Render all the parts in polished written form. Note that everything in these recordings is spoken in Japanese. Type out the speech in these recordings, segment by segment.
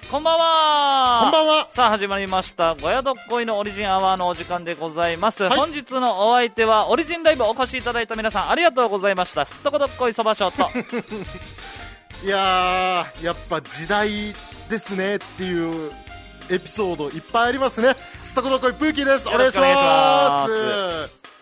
こんばんは。 こんばんは。 さあ始まりましたごやどっこいのオリジンアワーのお時間でございます、 はい、 本日のお相手はオリジンライブお越しいただいた皆さんありがとうございました。すっとこどっこいそばショートいやー、やっぱ時代ですねっていうエピソードいっぱいありますね。すっとこどっこいプーキーです。お願いします。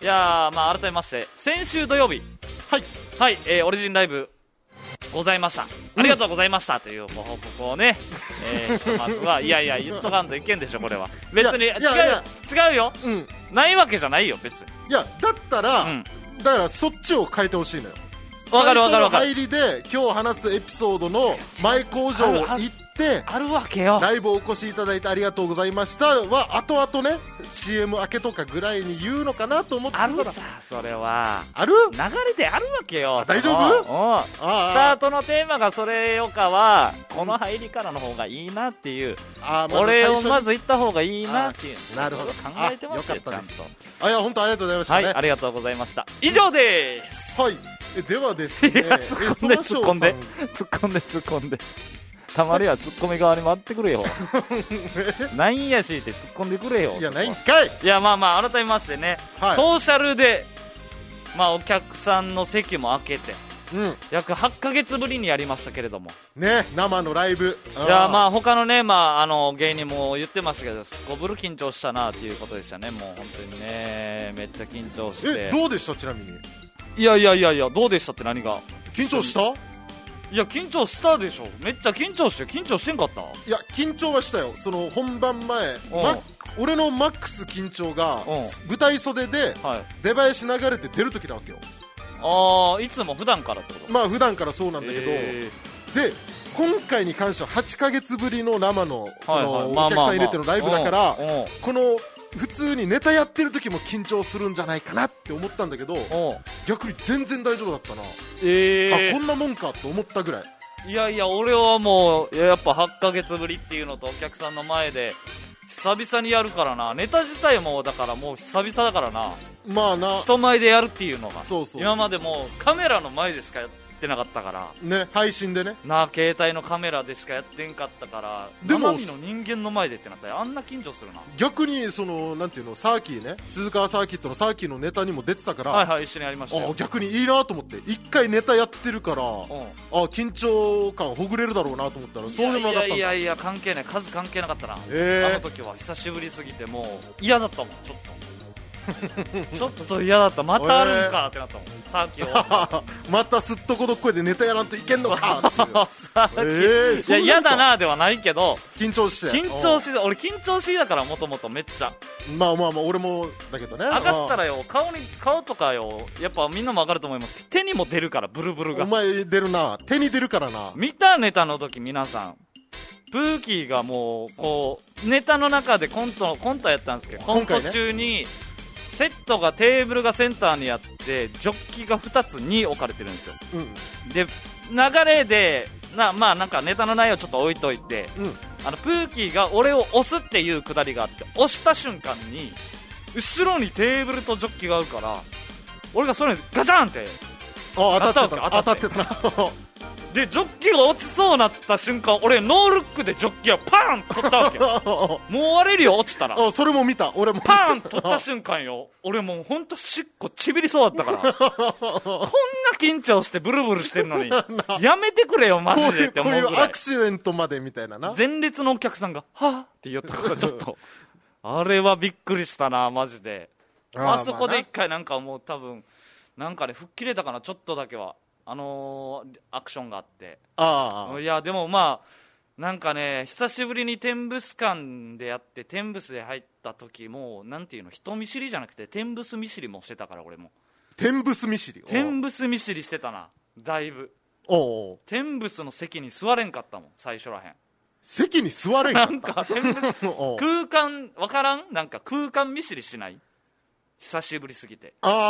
いやー、まあ改めまして先週土曜日はい、オリジンライブございました、ありがとうございましたというご報告をね、ひとまずはいやいや言っとかんといけんでしょこれは。別に違うよ、うん、ないわけじないよ別に。 いやだったら、だからそっちを変えてほしいのよ。 わかるわかるわかる。 最初の入りで今日話すエピソードの前工場を行ってあるわけよ。 ライブをお越しいただいてありがとうございましたは後々ね CM 明けとかぐらいに言うのかなと思ってたら、 あるさそれはある流れであるわけよ。 大丈夫？ スタートのテーマがそれよかはこの入りからの方がいいなっていう、俺をまず言った方がいいなっていう、 なるほど考えてますよちゃんと。 いや本当ありがとうございましたね。 はい、ありがとうございました。以上です。 はい、ではですね、 突っ込んでたまにはツッコミ側に回ってくれよなんやしって突っ込んでくれよ。 いやないんかい。 いやまあまあ改めましてね、ソーシャルでまあお客さんの席も開けて、約8ヶ月ぶりにやりましたけれどもね、生のライブ。 いやまあ他のね、まあ芸人も言ってましたけど、すこぶる緊張したなっていうことでしたね。もう本当にねめっちゃ緊張して。 どうでした？ちなみに。 いやどうでしたって何が緊張した？ いや緊張したでしょ。めっちゃ緊張してんかった？ いや緊張はしたよ。その本番前、俺のマックス緊張が舞台袖で出囃子流れて出る時だわけよ。 いつも普段からってこと？ まあ普段からそうなんだけど、で今回に関しては8ヶ月ぶりの生のお客さん入れてのライブだから、この普通にネタやってる時も緊張するんじゃないかなって思ったんだけど、逆に全然大丈夫だったな。こんなもんかと思ったぐらい。 いや俺はもうやっぱ8ヶ月ぶりっていうのとお客さんの前で久々にやるからな。ネタ自体もだからもう久々だからな。 まあな、 人前でやるっていうのがそう今までもうカメラの前でしかやってなかったからね、配信でね携帯のカメラでしかやってんかったから、生身の人間の前でってなったらあんな緊張するな。 逆にそのなんていうの、サーキーね、鈴川サーキットのサーキーのネタにも出てたから、 一緒にやりましたよ。 逆にいいなと思って、一回ネタやってるから緊張感ほぐれるだろうなと思ったら、そうでもなかったんだ。 いや関係ない、数関係なかったな。あの時は久しぶりすぎてもう嫌だったもん。ちょっと嫌だった。またあるんかってなったもん、サーキーをまたすっとこどっこいでネタやらんといけんのかっていう。 いや嫌だなではないけど緊張して俺緊張しいだから、もともとめっちゃ。 まあ俺もだけどね。 上がったらよ、顔とかよ、やっぱみんなも上がると思います。手にも出るから、ブルブルが。 お前出るな、手に出るからな。 見たネタの時皆さん、プーキーがもうこうネタの中でコントやったんですけど、コント中にセットがテーブルがセンターにあってジョッキが2つに置かれてるんですよ、で流れでまあなんかネタの内容ちょっと置いといて、プーキーが俺を押すっていうくだりがあって、押した瞬間に後ろにテーブルとジョッキがあるから、俺がそれにガチャンって当たってたなでジョッキが落ちそうなった瞬間、俺ノールックでジョッキをパーン取ったわけよもう割れるよ落ちたら。 それも見た、俺もパーン取った瞬間よ、俺もうほんとしっこちびりそうだったからこんな緊張してブルブルしてるのにやめてくれよマジでって思うぐらい。 こういうアクシデントまでみたいなな。 前列のお客さんがはぁって言ったからちょっとあれはびっくりしたなマジで。あそこで一回なんかもう多分なんかね吹っ切れたかな、ちょっとだけは。アクションがあって、いやでもまあなんかね、久しぶりに天ブス館でやって、天ブスで入った時もなんていうの、人見知りじゃなくて天ブス見知りもしてたから、俺も天ブス見知りしてたな、だいぶ。天ブスの席に座れんかったもん最初らへん。 席に座れんかった。 なんか天ブス空間わからん、なんか空間見知りしない？久しぶりすぎてちょっと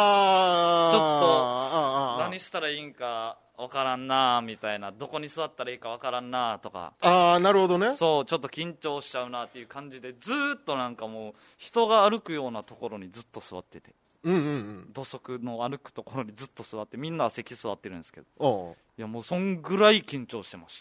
何したらいいんか分からんなみたいな、どこに座ったらいいか分からんなとか。 なるほどね。 そうちょっと緊張しちゃうなっていう感じで、ずーっとなんかもう人が歩くようなところにずっと座ってて、土足の歩くところにずっと座って、みんなは席座ってるんですけど、いやもうそんぐらい緊張してました。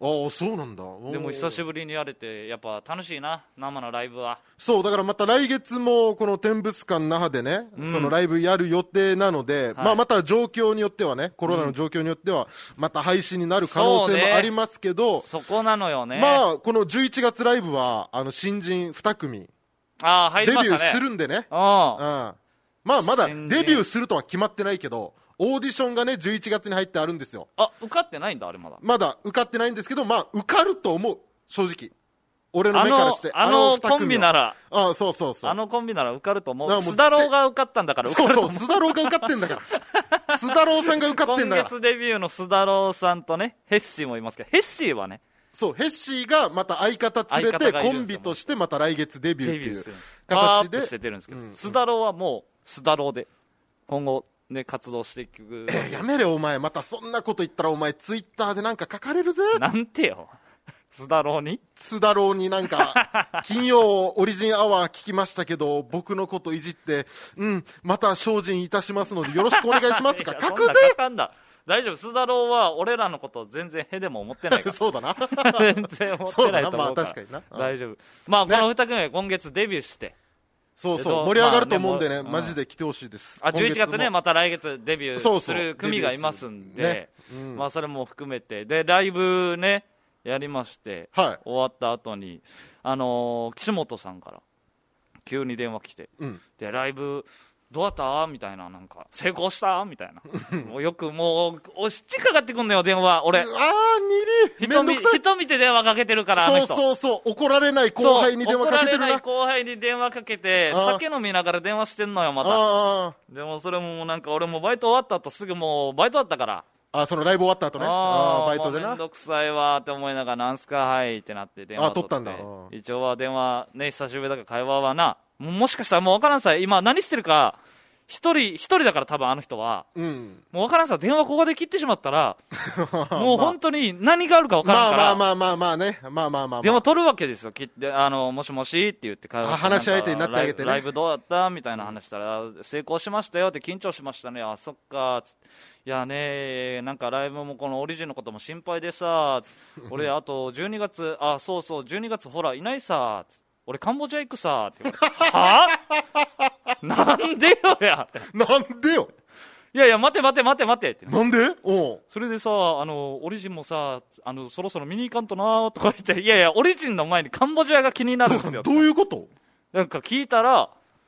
ああそうなんだ。 でも久しぶりにやれてやっぱ楽しいな、生のライブは。 そうだからまた来月もこの天物館那覇でね、そのライブやる予定なので、まあまた状況によってはね、コロナの状況によってはまた配信になる可能性もありますけど、 そこなのよね。 まあこの11月ライブは新人2組入りましたね、 デビューするんでね。 まあまだデビューするとは決まってないけど、オーディションがね11月に入ってあるんですよ。 受かってないんだ、あれまだ受かってないんですけど、まあ受かると思う、正直俺の目からして。 コンビなら、 そうそうそう、 コンビなら受かると思う。須田郎が受かったんだから受かると思う。 須田郎が受かってんだから須田郎さんが受かってんだから。 今月デビューの須田郎さんとね、ヘッシーもいますけど、ヘッシーはね、 そうヘッシーがまた相方連れてコンビとしてまた来月デビューっていう形でして出るんですけど、須田郎はもう須田郎で今後ね活動していく。 やめれお前、またそんなこと言ったらお前ツイッターでなんか書かれるぜ。 なんてよ須田郎になんか金曜オリジンアワー聞きましたけど僕のこといじってまた精進いたしますのでよろしくお願いしますか書くぜ。 大丈夫、須田郎は俺らのこと全然へでも思ってないからそうだな全然思ってないと思うから、 確かにな、 大丈夫。まあこの2組は今月デビューして、 そう盛り上がると思うんでね、マジで来てほしいです。 11月ね、また来月デビューする組がいますんで、まあそれも含めてでライブねやりまして、終わった後に岸本さんから急に電話来て、でライブどうだったみたいな、なんか成功したみたいなもうよくもうおしっちかかってくんのよ電話。俺人見て電話かけてるから。 そう怒られない後輩に電話かけてるな。 怒られない後輩に電話かけて酒飲みながら電話してんのよまた。でもそれもなんか俺もバイト終わった後すぐもうバイトだったから、 そのライブ終わった後ね、バイトでな。 めんどくさいわって思いながら、なんすかはいってなって電話取って、 取ったんだ。 一応は電話ね、久しぶりだから会話はな、もしかしたらもう分からんさい、今何してるか一人だから多分あの人は、もう分からんさ、電話ここで切ってしまったらもう本当に何があるか分からんから、 まあね、 電話取るわけですよ。切ってもしもしって言って会話して、 話し相手になってあげてね、 ライブどうだったみたいな話したら、成功しましたよって、緊張しましたね、あそっかつって、いやね、なんかライブもこのオリジンのことも心配でさ俺あと12月そう12月ほらいないさ俺カンボジア行くさって言われてはぁなんでよやなんでよ、 いや待てってなんでそれでさオリジンもさそろそろ見に行かんとなとか言って、いやオリジンの前にカンボジアが気になるんですよ。 どういうこと？ なんか聞いたら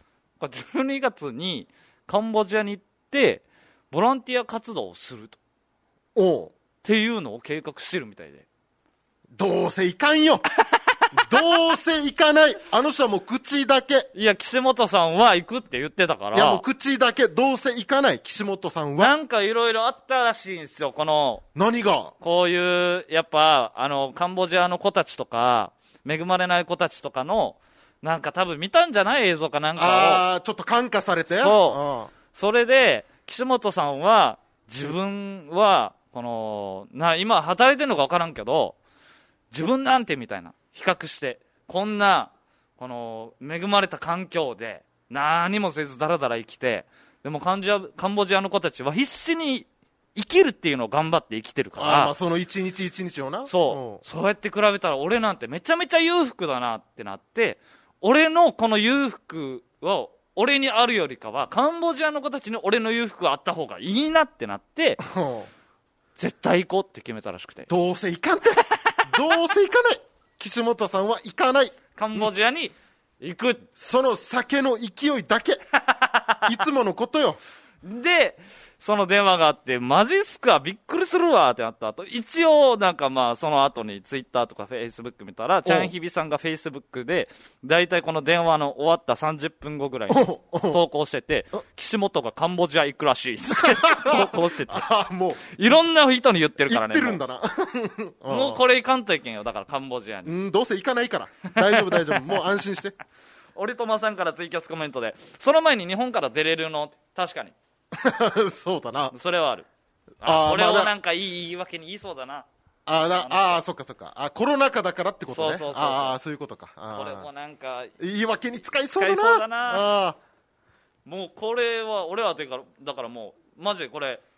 12月にカンボジアに行ってボランティア活動をするとっていうのを計画してるみたいで。 どうせいかんよどうせ行かない。あの人はもう口だけ。 いや岸本さんは行くって言ってたから。 いやもう口だけ。どうせ行かない岸本さんは。 なんかいろいろあったらしいんですよ。 何がこういうやっぱカンボジアの子たちとか恵まれない子たちとかのなんか多分見たんじゃない映像かなんかをちょっと感化されて。 それで岸本さんは自分は今働いてるのか分からんけど自分なんてみたいな比較してこんな恵まれた環境で何もせずだらだら生きて、でもカンボジアの子たちは必死に生きるっていうのを頑張って生きてるから、 その一日一日をな。 そうやって比べたら俺なんてめちゃめちゃ裕福だなってなって、俺のこの裕福を俺にあるよりかはカンボジアの子たちに俺の裕福があった方がいいなってなって絶対行こうって決めたらしくて。 どうせ行かんてどうせ行かない。岸本さんは行かない。 カンボジアに行く、 その酒の勢いだけいつものことよ。 でその電話があって、マジっすかびっくりするわってなった後、一応なんかその後にツイッターとかフェイスブック見たら、チャンヒビさんがフェイスブックでだいたいこの電話の終わった30分後ぐらいに投稿してて、岸本がカンボジア行くらしい投稿しててもういろんな人に言ってるからね。 言ってるんだなもうこれ行かんといけんよ。だからカンボジアにどうせ行かないから大丈夫もう安心して俺とまさんからツイキャスコメントで、その前に日本から出れるの確かにそうだな。 それはある。これをなんかいい言い訳に言いそうだな。 そっかコロナ禍だからってことね。そういうことか。 これもなんか言い訳に使いそうだな。 もうこれは俺はだからもうマジでこれ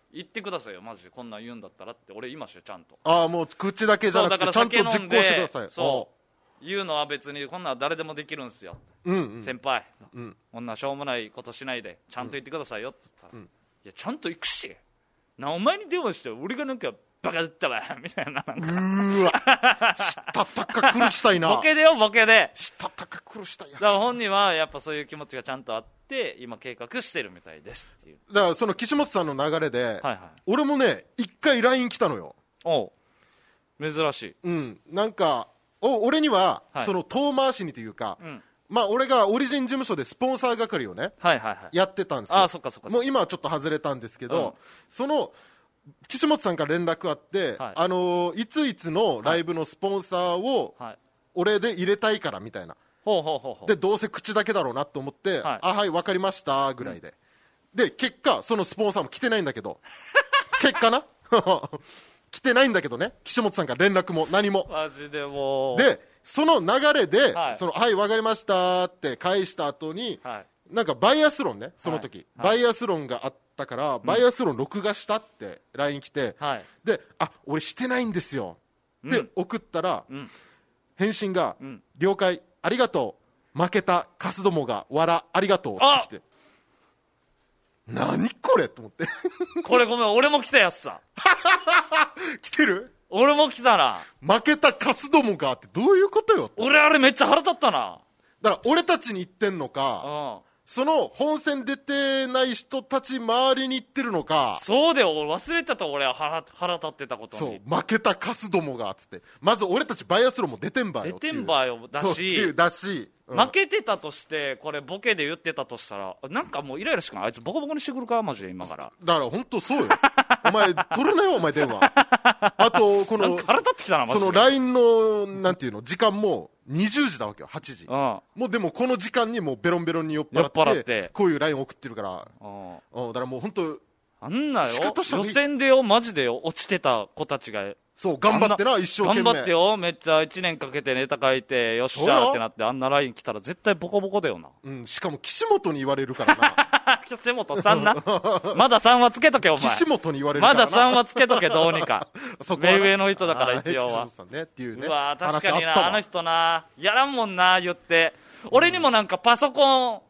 言ってくださいよマジでこんなん言うんだったらって俺言いましたよちゃんと。 ああもう口だけじゃなくてちゃんと実行してください。 そう言うのは別にこんなん誰でもできるんすよ、先輩、こんなしょうもないことしないでちゃんと言ってくださいよって言ったら、いやちゃんと行くしなお前に電話して俺がなんかバカだったわみたいな。 うわしたたか苦したいな。 ボケでよボケでしたたか苦したいや。 だから本人はやっぱそういう気持ちがちゃんとあって今計画してるみたいですっていう。 だからその岸本さんの流れで、俺もね一回 LINE 来たのよ。 おう珍しい。 なんか俺には、その遠回しにというか、まあ俺がオリジン事務所でスポンサー係をね、やってたんですよ。 あそっかそっか。 もう今はちょっと外れたんですけど、その岸本さんから連絡あって、いついつのライブのスポンサーを俺で入れたいからみたいな。でどうせ口だけだろうなと思って、はい分かりましたぐらいで、で結果そのスポンサーも来てないんだけど結果な来てないんだけどね、岸本さんから連絡も何もマジでもうでその流れで、はい分かりましたって返した後に、なんかバイアスロンねその時、バイアスロンがあったから、バイアスロン録画したって LINE 来て、で俺してないんですよって送ったら、返信が、了解ありがとう負けたカスどもがわらありがとうって来て、何これと思ってこれごめん俺も来たやつさ来てる。 俺も来たな。 負けたカスどもがってどういうことよ。 俺あれめっちゃ腹立ったな。 だから俺たちに言ってんのか、その本戦出てない人たち周りに言ってるのか。 そうだよ俺忘れてた。俺は腹立ってたことに。 そう負けたカスどもがっつって、まず俺たちバイアスロンも出てんばよっていう、 出てんばよだし、負けてたとしてこれボケで言ってたとしたらなんかもうイライラしかない。あいつボコボコにしてくるかマジで今から。 だから本当そうよお前取るなよお前電話あとこの腹立ってきたなマジで。 その LINE のなんていうの時間も20時だわけよ8時、もうでもこの時間にもうベロンベロンに酔っ払ってこういう LINE 送ってるから、だからもう本当あんなよ予選でよマジでよ落ちてた子たちがそう頑張ってな一生懸命頑張ってよめっちゃ1年かけてネタ書いてよっしゃーってなってあんな LINE 来たら絶対ボコボコだよな。 しかも岸本に言われるからな岸本さんなまだ3はつけとけお前。 岸本に言われるからなまだ3はつけとけどうにか目上の人だから一応は。うわ確かになあの人なやらんもんな言って。俺にもなんかパソコン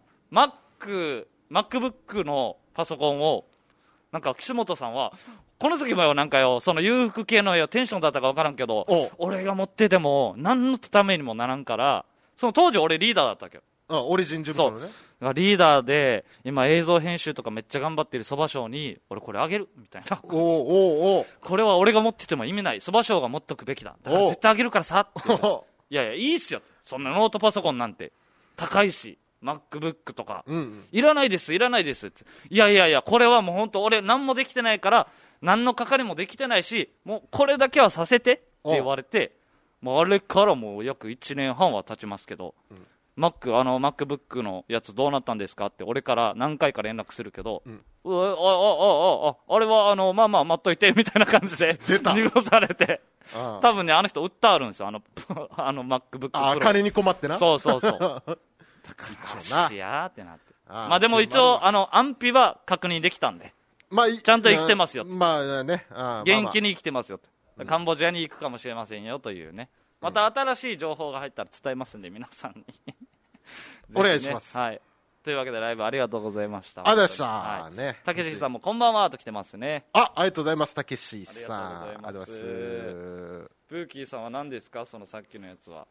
MacBook のパソコンをなんか岸本さんはこの時もよなんかよその裕福系のよテンションだったか分からんけど俺が持ってても何のためにもならんからその当時俺リーダーだったわけよ。 オリジン事務所のね。 リーダーで今映像編集とかめっちゃ頑張ってるそば賞に俺これあげるみたいなこれは俺が持ってても意味ないそば賞が持っとくべきだだから絶対あげるからさっていやいやいいっすよそんなノートパソコンなんて高いしMacBook とか、いらないですいらないですって。いやいやいやこれはもう本当俺何もできてないから何の係もできてないしもうこれだけはさせてって言われて、もうあれからもう約1年半は経ちますけど、MacBook のやつどうなったんですかって俺から何回か連絡するけど、あれはまあまあ待っといてみたいな感じで濁されて多分ねあの人売ってあるんですよMacBook Pro。 金に困ってな。 そうだからしやーってなってまあでも一応安否は確認できたんで、ちゃんと生きてますよと、元気に生きてますよと、カンボジアに行くかもしれませんよというね、また新しい情報が入ったら伝えますんで皆さんにお願いします。 というわけでライブありがとうございました。 ありがとうございましたね。 たけしさんもこんばんはと来てますね。 ありがとうございますたけしさん。 ありがとうございます。ブーキーさんは何ですかそのさっきのやつは。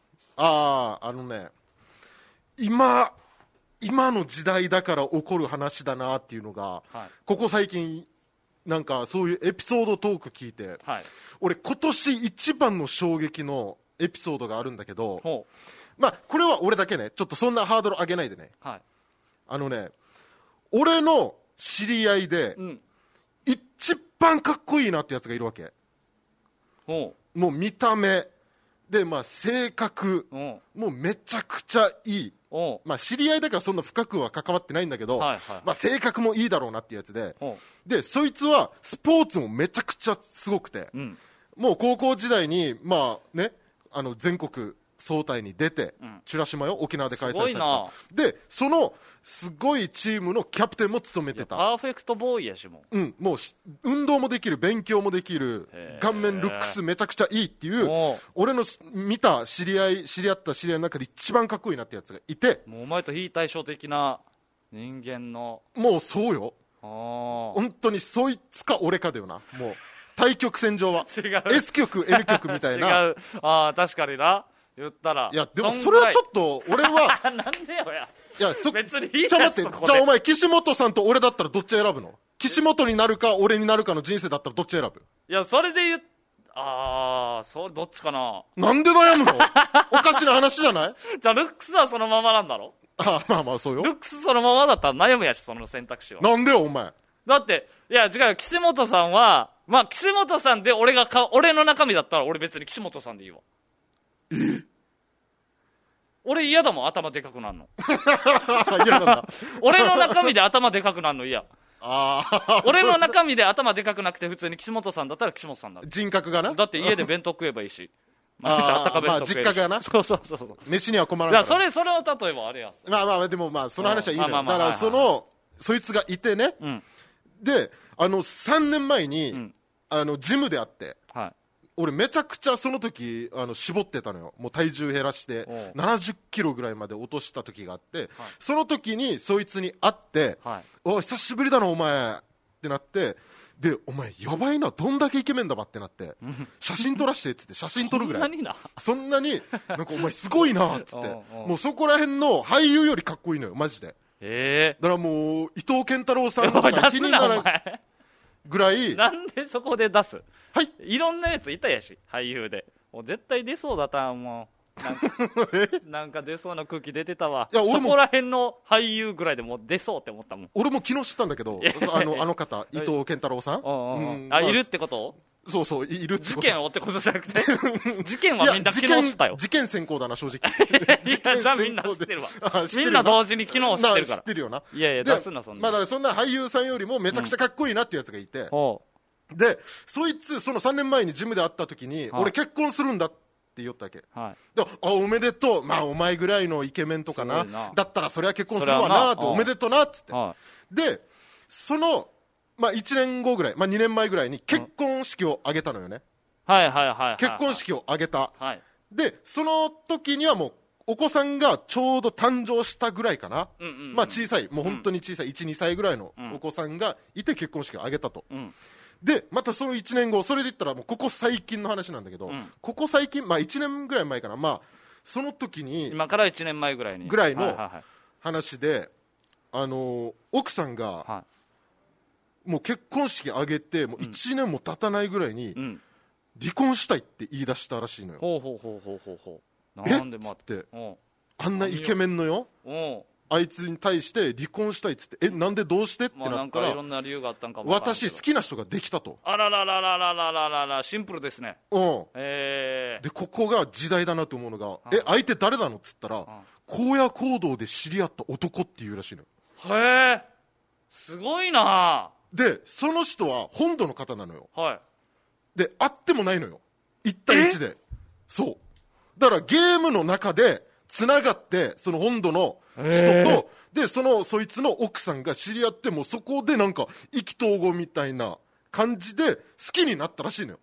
今の時代だから起こる話だなっていうのが、ここ最近なんかそういうエピソードトーク聞いて、俺今年一番の衝撃のエピソードがあるんだけど、これは俺だけねちょっとそんなハードル上げないでね、俺の知り合いで、一番かっこいいなってやつがいるわけ。もう見た目で、性格もうめちゃくちゃいい。知り合いだからそんな深くは関わってないんだけど、性格もいいだろうなっていうやつで、そいつはスポーツもめちゃくちゃすごくて、もう高校時代に全国総体に出て、チュラシマよ、沖縄で開催された。 すごいな。 でそのすごいチームのキャプテンも務めてた。 パーフェクトボーイやしもう、もう運動もできる、勉強もできる、顔面ルックスめちゃくちゃいいっていう、俺の見た知り合った知り合いの中で一番かっこいいなってやつがいて、 もうお前と非対称的な人間の、 もうそうよ、本当にそいつか俺かだよな、もう対極戦場は違う S 曲 N 曲みたいな。 違う、確かにな、言ったら。 いやでもそれはちょっと俺はなんでよや。 いや別にいいやじゃあ待って、 そこでじゃあお前岸本さんと俺だったらどっち選ぶの？岸本になるか俺になるかの人生だったらどっち選ぶ？ いや、それで言う、そう、どっちかな。 なんで悩むの？おかしな話じゃない？ じゃあルックスはそのままなんだろ。 まあまあそうよ。 ルックスそのままだったら悩むやし、その選択肢は。 なんでよお前。 だっていや違うよ、岸本さんはまあ岸本さんで俺の中身だったら俺別に岸本さんでいいわ。俺嫌だもん、頭でかくなるの。 嫌なんだ。 俺の中身で頭でかくなるの嫌。 あ俺の中身で頭でかくなくて普通に岸本さんだったら岸本さんだ。 人格がな。 だって家で弁当食えばいいし。毎日あったか弁当食えるし。 まあ実家がな。 そうそうそう。 飯には困らないから。 いやそれを例えばあれや。 まあまあでもまあその話はいいのよ。だまあからそいつがいてね。で3年前にジムで会って。 はい。 俺めちゃくちゃその時絞ってたのよ。もう体重減らして70キロぐらいまで落とした時があって、その時にそいつに会って、お久しぶりだなお前ってなって、でお前やばいな、どんだけイケメンだばってなって写真撮らしてって言って写真撮るぐらいそんなになんかお前すごいなっつってもうそこら辺の俳優よりかっこいいのよマジで。だからもう伊藤健太郎さんとか気にならないぐらい。 なんでそこで出す？ はい、 いろんなやついたやし、俳優でもう絶対出そうだったもうなんか出そうな空気出てたわ。いやそこら辺の俳優ぐらいでもう出そうって思ったもん。 俺も昨日知ったんだけどあの方伊藤健太郎さん、 いるってこと？ そうそういるってこと。 事件をってことじゃなくて事件はみんな昨日知ったよ。 事件先行だな正直。 いやじゃあみんな知ってるわ。みんな同時に昨日知ってるから。 知ってるよな。 いやいや出すなそんな。 まあだからそんな俳優さんよりもめちゃくちゃかっこいいなっていうやつがいて、でそいつその3年前にジムで会った時に、俺結婚するんだって言ったわけ、でおめでとう、まあお前ぐらいのイケメンとかなだったらそれは結婚するわなって、おめでとうなっつって、でそのまあ1年後ぐらい、まあ2年前ぐらいに結婚式を挙げたのよね。結婚式を挙げた、でその時にはもうお子さんがちょうど誕生したぐらいかな、まあ小さい、もう本当に小さい 1,2 歳ぐらいのお子さんがいて結婚式を挙げたと、でまたその1年後、それで言ったらもうここ最近の話なんだけど、ここ最近、まあ1年ぐらい前かな、まあその時に今から1年前ぐらいの話で、奥さんがもう結婚式挙げてもう1年も経たないぐらいに離婚したいって言い出したらしいのよ。なんで待ってあんなイケメンのよあいつに対して離婚したいっつって、なんでどうしてってなったら、 いろんな理由があったんかも。 私好きな人ができたと。 あらららららららら、シンプルですね。 でここが時代だなと思うのが、相手誰なのっつったら、荒野行動で知り合った男っていうらしいのよ。 へえ、すごいな。 でその人は本土の方なのよ。で会ってもないのよ、1対1で。そうだからゲームの中でつながって、その本土の人とでそいつの奥さんが知り合って、もうそこでなんか意気投合みたいな感じで好きになったらしいのよ。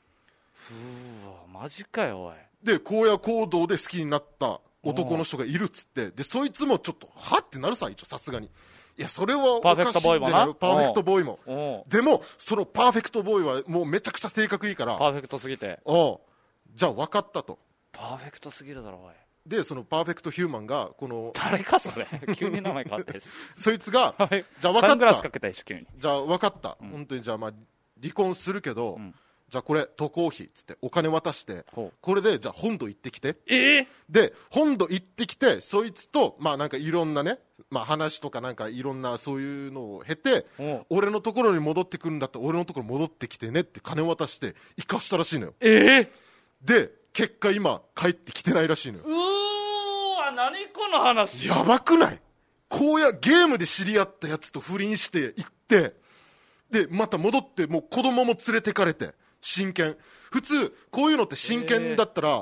マジかよおい。 で荒野行動で好きになった男の人がいるっつって、でそいつもちょっとはってなるさ、一応さすがに。いやそれはおかしいんじゃない。パーフェクトボーイもでもそのパーフェクトボーイはもうめちゃくちゃ性格いいから、 パーフェクトすぎて、 じゃあ分かったと。 パーフェクトすぎるだろおい。 でそのパーフェクトヒューマンがこの誰かそれ急に名前変わったりそいつがじゃあ分かった、 サングラスかけたりし急に、 じゃあ分かった、本当にじゃあまあ離婚するけど、じゃあこれ渡航費っつってお金渡して、これでじゃあ本土行ってきて、で本土行ってきて、そいつとまあなんかいろんなね、まあ、話とかなんかいろんなそういうのを経て、俺のところに戻ってくるんだったら俺のところに戻ってきてねって金を渡して生かしたらしいのよ。で結果今帰ってきてないらしいのよ。 何この話。 やばくない？こうやゲームで知り合ったやつと不倫して行って、でまた戻ってもう子供も連れてかれて真剣。普通こういうのって真剣だったら、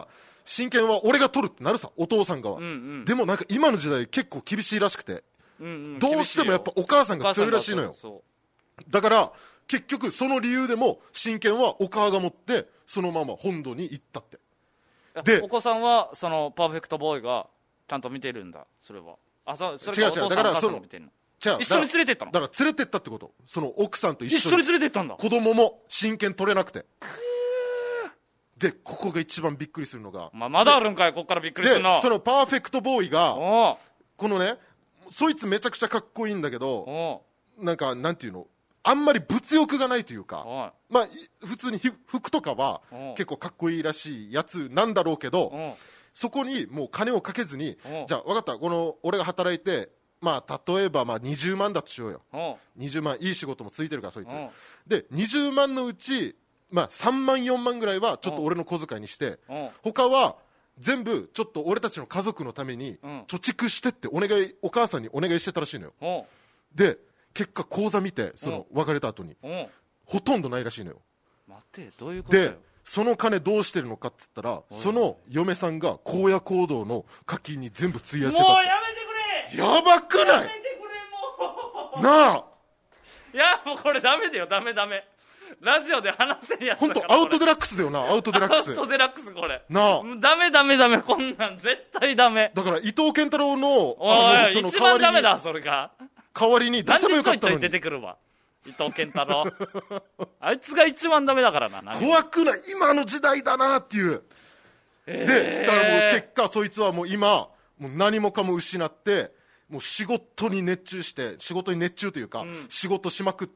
親権は俺が取るってなるさ、お父さんがは、でもなんか今の時代結構厳しいらしくて、どうしてもやっぱお母さんが強いらしいのよ。だから結局その理由でも親権はお母が持ってそのまま本土に行ったって。 でお子さんはそのパーフェクトボーイがちゃんと見てるんだ。それはそれかお父さんお母さんが見てるの。一緒に連れてったの。だから連れてったってこと。その奥さんと一緒に連れてったんだ。子供も親権取れなくて。でここが一番びっくりするのが、 まだあるんかい、ここからびっくりするの。 でそのパーフェクトボーイがこのね、そいつめちゃくちゃかっこいいんだけど、なんかなんていうの、あんまり物欲がないというか、まあ普通に服とかは結構かっこいいらしいやつなんだろうけど、そこにもう金をかけずに、じゃあ分かった、この俺が働いて、まあ例えばまあ20万だとしようよ。20万、いい仕事もついてるからそいつで、20万のうちまあ3万4万ぐらいはちょっと俺の小遣いにして、他は全部ちょっと俺たちの家族のために貯蓄してってお母さんにお願いしてたらしいのよ。で結果口座見て、その別れた後にほとんどないらしいのよ。 待って、どういうことだよ。 でその金どうしてるのかっつったら、その嫁さんが荒野行動の課金に全部費やしてたって。 もうやめてくれ、 やばくない？やめてくれもうなあ。いやもうこれダメだよ、ダメラジオで話せんやつだから。 本当アウトデラックスだよな、アウトデラックス。 アウトデラックスこれ。 なあ。 ダメ、こんなん絶対ダメ。 だから伊藤健太郎のその一番ダメだ、それが。 代わりに出せばよかったのに。 なんでちょいちょい出てくるわ。伊藤健太郎。あいつが一番ダメだからな。 怖くない？今の時代だなっていう。で、だからもう結果そいつはもう今もう何もかも失って。もう仕事に熱中というか、仕事しまくって、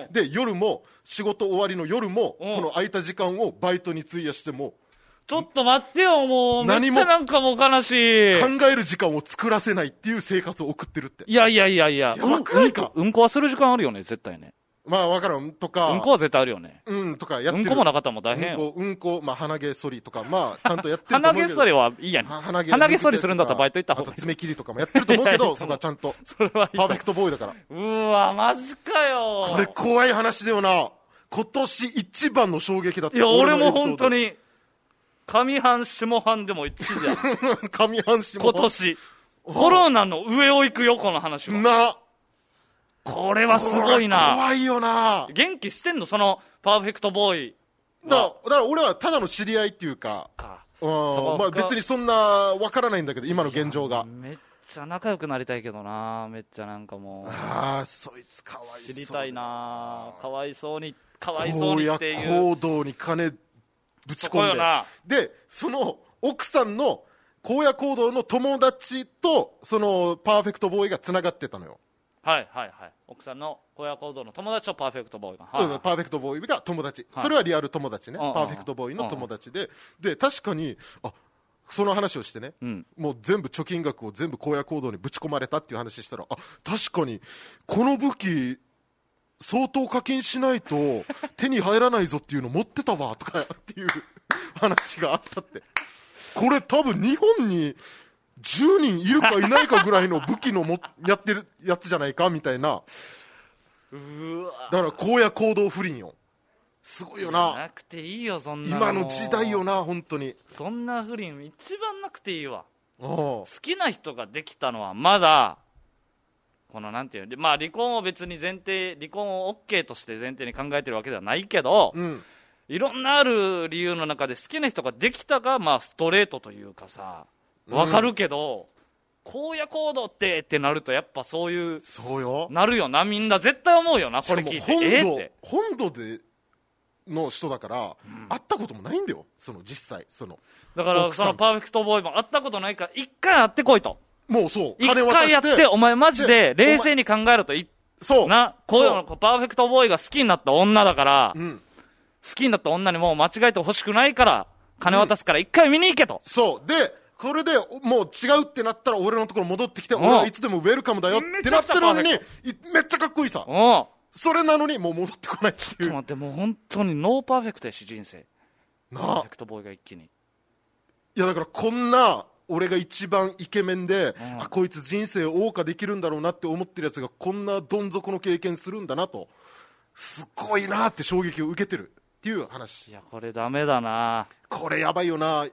で夜も仕事終わりの夜もこの空いた時間をバイトに費やしても、 ちょっと待ってよ、もうめっちゃなんかもう悲しい。 考える時間を作らせないっていう生活を送ってるって。 いややばくないか。 うんこはする時間あるよね、絶対ね。 まあ分からんとか、 うんこは絶対あるよね。 とかやってる。 うんこもなかったらもう大変よ。 まあ鼻毛剃りとか、まあちゃんとやってると思うけど。 鼻毛剃りはいいやね。鼻毛剃りするんだったらバイト行った方がいい。 あと爪切りとかもやってると思うけど、そこはちゃんとそれはいい。 パーフェクトボーイだから。 わマジかよ。 これ怖い話だよな。今年一番の衝撃だった。 いや俺も本当に上半下半でも一時や。 上半下半。 今年コロナの上を行くよ、この話は。 な。 これはすごいな。 怖いよな。 元気してんの、そのパーフェクトボーイ。 だから俺はただの知り合いっていうか、まあ別にそんなわからないんだけど、今の現状が。 めっちゃ仲良くなりたいけどな。めっちゃなんかもう。 そいつかわいそう。 知りたいな。かわいそうにっていう。 荒野行動に金ぶち込んで。で、その奥さんの荒野行動の友達とそのパーフェクトボーイがつながってたのよ。 はい奥さんの荒野行動の友達とパーフェクトボーイが、 パーフェクトボーイが友達、それはリアル友達ね、パーフェクトボーイの友達で、確かにその話をしてね、もう全部貯金額を全部荒野行動にぶち込まれたっていう話したら、確かにこの武器相当課金しないと手に入らないぞっていうの持ってたわとかっていう話があったって。これ多分日本に10人いるかいないかぐらいの武器のやってるやつじゃないかみたいな。だから荒野行動不倫よ。すごいよな。 なくていいよ、そんな今の時代よな、本当に。 そんな不倫一番なくていいわ。好きな人ができたのはまだこのなんていうの、まあ離婚を別に離婚を OK として前提に考えてるわけではないけど、いろんなある理由の中で好きな人ができたがまあストレートというかさ、わかるけど、荒野行動ってなるとやっぱそうよなるよな。みんな絶対思うよな、これ聞いて。 本土での人だから、会ったこともないんだよ、その実際。 だからそのパーフェクトボーイも会ったことないから一回会ってこいと。 もうそう、 一回やって、お前マジで冷静に考えろと。そうな、こういうのパーフェクトボーイが好きになった女だから、好きになった女にもう間違えてほしくないから金渡すから一回見に行けと。 そうで、これでもう違うってなったら俺のところ戻ってきて、俺はいつでもウェルカムだよってなってるのに、めっちゃかっこいいさ。それなのにもう戻ってこないっていう。 ちょっと待って、もう本当にノーパーフェクトやし、人生な。 パーフェクトボーイが一気に。 いやだからこんな俺が一番イケメンで、こいつ人生を謳歌できるんだろうなって思ってるやつがこんなどん底の経験するんだなと、すごいなって衝撃を受けてるっていう話。 いやこれダメだな。 これやばいよな。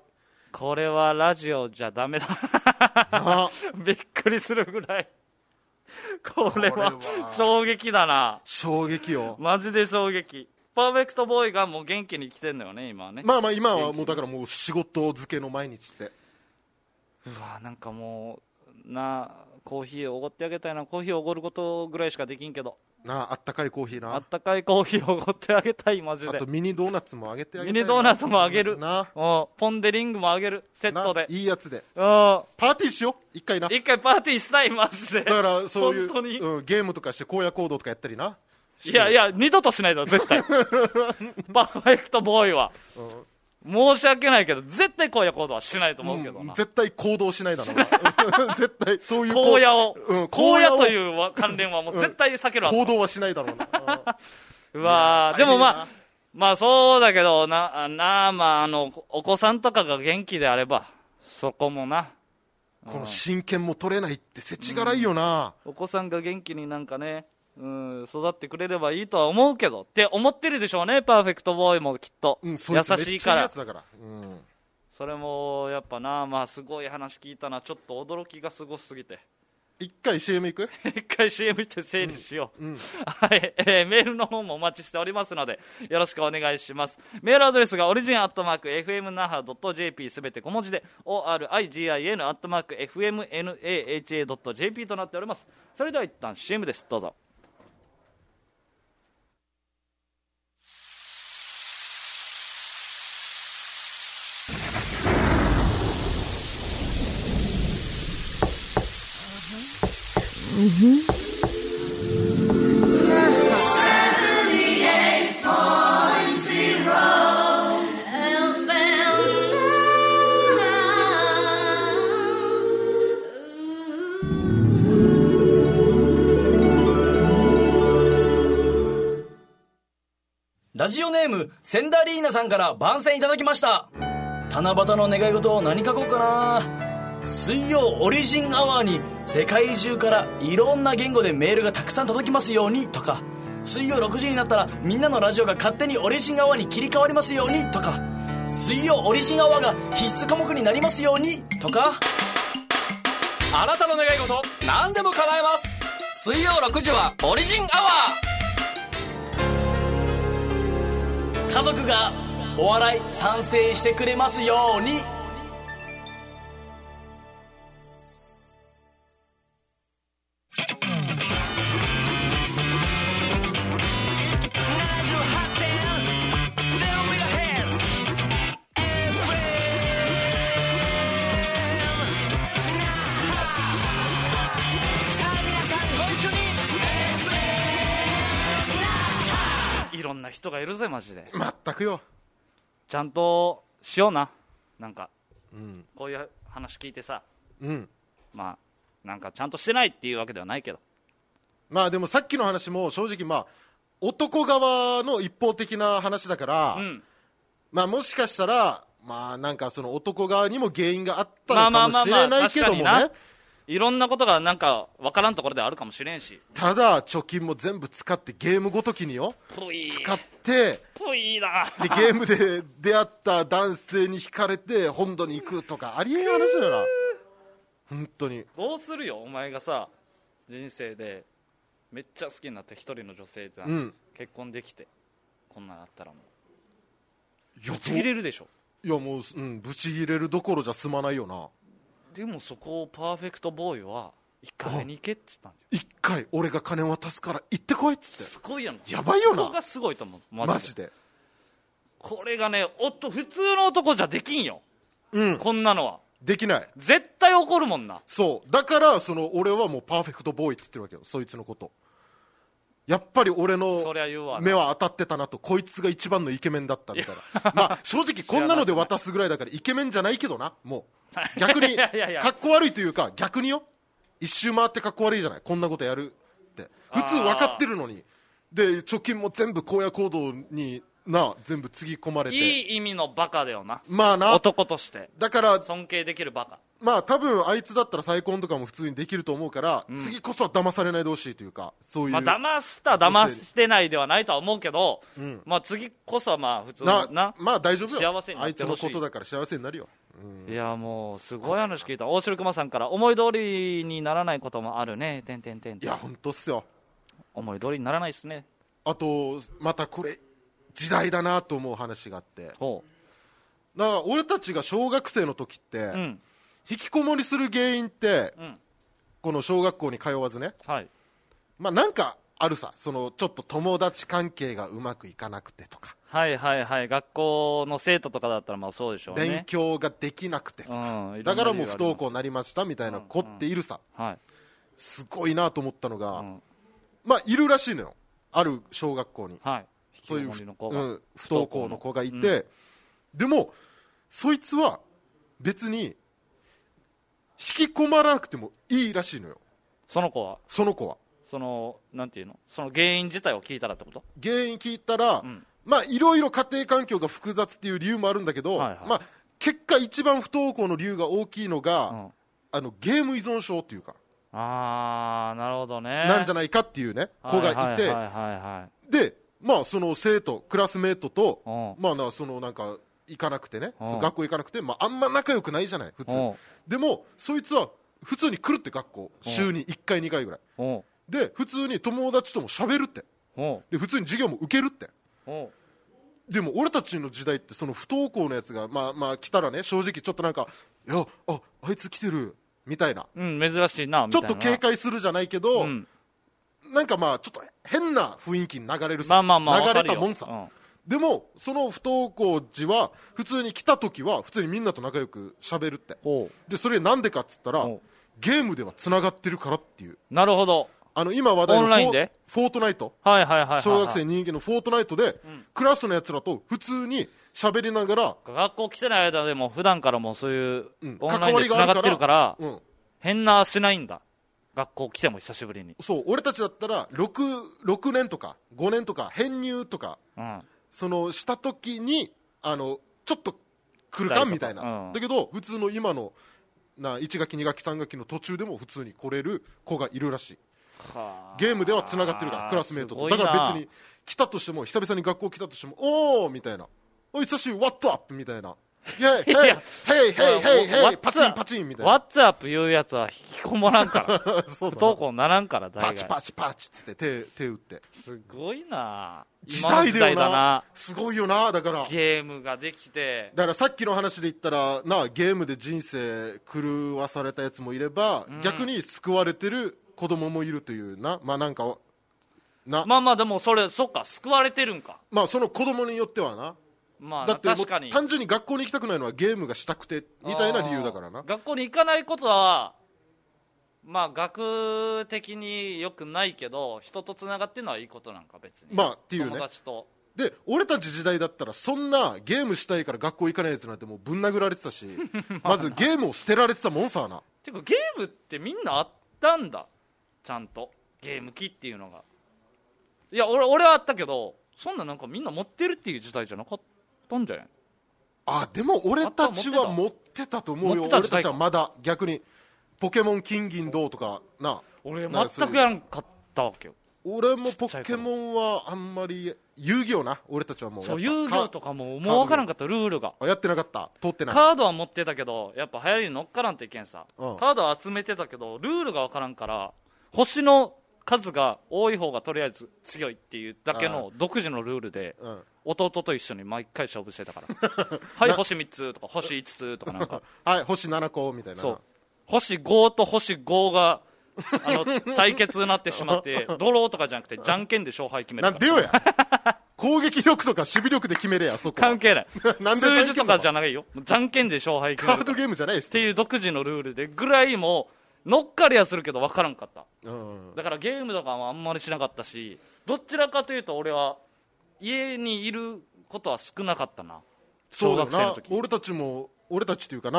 これはラジオじゃダメだびっくりするぐらいこれは衝撃だな。 衝撃よ、 マジで衝撃。パーフェクトボーイがもう元気に来てんのよね今はね。 まあ今はもうだからもう仕事漬けの毎日って。 うわなんかもうコーヒーをおごってあげたいな。コーヒーをおごることぐらいしかできんけどあったかいコーヒーな。 あったかいコーヒーをおごってあげたいマジで。 あとミニドーナツもあげてあげたい。 ミニドーナツもあげるな。 ポンデリングもあげるセットでいいやつでパーティーしよう一回な。 一回パーティーしたいマジで。 だからそういう本当に、 ゲームとかして荒野行動とかやったりな。 いや二度としないだろ絶対パーフェクトボーイは、申し訳ないけど絶対荒野行動はしないと思うけどな、 絶対行動しないだろうな絶対そういう荒野を、荒野という関連はもう絶対避けるわ、 行動はしないだろうなうわでもまあそうだけどまあお子さんとかが元気であればそこもな、 この真剣も取れないって世知辛いよな、 お子さんが元気になんかね育ってくれればいいとは思うけどって思ってるでしょうねパーフェクトボーイもきっと、優しいから。それもやっぱまあすごい話聞いたな。ちょっと驚きがすごすぎて一回 CM 行く一回 CM 行って整理しよう、はい、メールの方もお待ちしておりますのでよろしくお願いします。メールアドレスがorigin@fmnaha.jp すべて小文字で origin@fmnaha.jp となっております。それでは一旦 CM です。どうぞ。 ラジオネームセンダリーナさんから番宣いただきました。七夕の願い事を何書こうかな。水曜オリジンアワーに世界中からいろんな言語でメールがたくさん届きますようにとか、水曜6時になったらみんなのラジオが勝手にオリジンアワーに切り替わりますようにとか、水曜オリジンアワーが必須科目になりますようにとか。あなたの願い事何でも叶えます。水曜6時はオリジンアワー。家族がお笑い賛成してくれますように。 いろんな人がいるぜマジで。 全くよ。 ちゃんとしような。なんか、こういう話聞いてさ、まあなんかちゃんとしてないっていうわけではないけど、 まあでもさっきの話も正直まあ男側の一方的な話だから、まあもしかしたらまあなんかその男側にも原因があったのかもしれないけどもね、 いろんなことがなんか分からんところであるかもしれんし、 ただ貯金も全部使ってゲームごときによ使っていいなでゲームで出会った男性に惹かれて本土に行くとかありえない話だよな本当に。 どうするよお前がさ、人生でめっちゃ好きになって一人の女性と結婚できて、こんなんあったらもうぶち切れるでしょ。 いやもう、ぶち切れるどころじゃ済まないよな。 でもそこをパーフェクトボーイは一回に行けって言ったんだよ。 一回俺が金渡すから行ってこいっつって。 すごいやん。 やばいよな。 そこがすごいと思うマジで。 これがね、普通の男じゃできんよ、こんなのはできない。 絶対怒るもんな。 そうだから俺はもうパーフェクトボーイって言ってるわけよ、そいつのこと。やっぱり俺の目は当たってたなと、こいつが一番のイケメンだったみたいなまあ正直こんなので渡すぐらいだからイケメンじゃないけどな、もう逆にかっこ悪いというか、逆によ一周回ってかっこ悪いじゃない、こんなことやるって普通分かってるのに。で貯金も全部荒野行動にな全部つぎ込まれて、 いい意味のバカだよな、 まあな、 男としてだから尊敬できるバカ。 まあ多分あいつだったら再婚とかも普通にできると思うから、次こそは騙されないでほしいというか、そういう、 まあ騙してないではないとは思うけど、まあ次こそはまあ普通のな、 まあ大丈夫よ、 幸せになってほしい。 あいつのことだから幸せになるよ。 いやもうすごい話聞いた。大城熊さんから思い通りにならないこともあるね。 いや本当っすよ。 思い通りにならないっすね。 あとまたこれ時代だなと思う話があって、 ほだから俺たちが小学生の時って、引きこもりする原因って、この小学校に通わずね、まあなんかあるさ、そのちょっと友達関係がうまくいかなくてとか、 学校の生徒とかだったらまあそうでしょうね。 勉強ができなくてとか、だからもう不登校になりましたみたいな子っているさ、すごいなと思ったのが、まあいるらしいのよ、ある小学校に、そういう不登校の子がいて、でもそいつは別に引き込まなくてもいいらしいのよ。その子はそのなんていうの、その原因自体を聞いたらってこと？ 原因聞いたら、まあいろいろ家庭環境が複雑っていう理由もあるんだけど、まあ結果一番不登校の理由が大きいのが、ゲーム依存症っていうか、 なるほどね、 なんじゃないかっていうね子がいて、でまあその生徒クラスメートと、まあそのなんか行かなくてね、学校行かなくて、まああんま仲良くないじゃない普通。でもそいつは普通に来るって、学校週に1回2回ぐらいで普通に友達とも喋るって、で普通に授業も受けるって。でも俺たちの時代ってその不登校のやつがまあ来たらね、正直ちょっとなんか、いやあいつ来てるみたいな、 珍しいなみたいな、 ちょっと警戒するじゃないけど、なんかまあちょっと変な雰囲気に流れるさ、流れたもんさ。でもその不登校児は普通に来た時は普通にみんなと仲良く喋るって。でそれなんでかっつったら、ゲームではつながってるからっていう。 なるほど。 今話題のオンラインでフォートナイト、小学生人気のフォートナイトで、クラスのやつらと普通に喋りながら、 学校来てない間でも普段からもそういうオンラインでつながってるから、変なしないんだ、学校来ても久しぶりに。 そう、俺たちだったら 6年とか5年とか編入とか、そのした時にちょっと来るかみたいな、だけど普通の今の1学期2学期3学期の途中でも普通に来れる子がいるらしい。ゲームではつながってるから、クラスメートと。だから別に来たとしても、久々に学校来たとしても、おーみたいな、お久しぶり What's up みたいな、イェイヘイヘイヘイヘイパチンパチンみたいな。 What's up 言うやつは引きこもらんから不登校ならんから、 パチパチパチって手打って。 すごいな、 時代だよな、すごいよな。だからゲームができて、 だからさっきの話で言ったらゲームで人生狂わされたやつもいれば、逆に救われてる子供もいるというな。まあなんかまあでもそっか、救われてるんか。 まあその子供によってはな、だってもう単純に学校に行きたくないのはゲームがしたくてみたいな理由だからな。 学校に行かないことはまあ学的によくないけど、人とつながってるのはいいことなんか、別に。 っていうね。 友達と。 で俺たち時代だったら、そんなゲームしたいから学校行かないやつなんてもうぶん殴られてたしまずゲームを捨てられてたもんさな。 てかゲームってみんなあったんだ、ちゃんとゲーム機っていうのが。いや俺はあったけど、そんななんかみんな持ってるっていう時代じゃなかったんじゃない？ でも俺たちは持ってたと思うよ。俺たちはまだ逆にポケモン金銀銅とかな。 俺全くやらんかったわけよ。 俺もポケモンはあんまり。遊戯王な、俺たちはもう。 そう、遊戯王とかもう分からんかった、ルールが。 やってなかった、通ってない。 カードは持ってたけど、やっぱ流行りに乗っからんといけんさ、カードは集めてたけどルールが分からんから、星の数が多い方がとりあえず強いっていうだけの独自のルールで、弟と一緒に毎回勝負してたからはい、星3つとか星5つとかなんかはい、星7個みたいな。 そう、星5と星5が対決になってしまってドローとかじゃなくてじゃんけんで勝敗決めるから。 なんでよや攻撃力とか守備力で決めれや、そこ関係ないなんで数字とかじゃないよ、じゃんけんで勝敗決めるカードゲームじゃないっすっていう独自のルールでぐらい、もう乗っかりはするけど分からんかった、だからゲームとかもあんまりしなかったし、どちらかというと俺は家にいることは少なかったな。 そうだな、俺たちっていうかな、